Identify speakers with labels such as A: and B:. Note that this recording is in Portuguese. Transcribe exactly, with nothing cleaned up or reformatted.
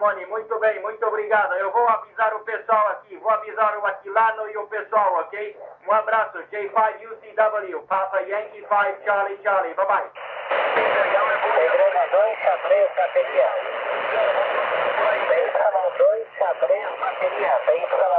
A: telefone. Muito bem, muito obrigado. Eu vou avisar o pessoal aqui, vou avisar o Aquilano e o pessoal, ok? Um abraço, J cinco U C W, Papa Yankee cinco Charlie Charlie, bye bye.
B: dois, xadrez, bateria. dois, dois, xadrez, bateria.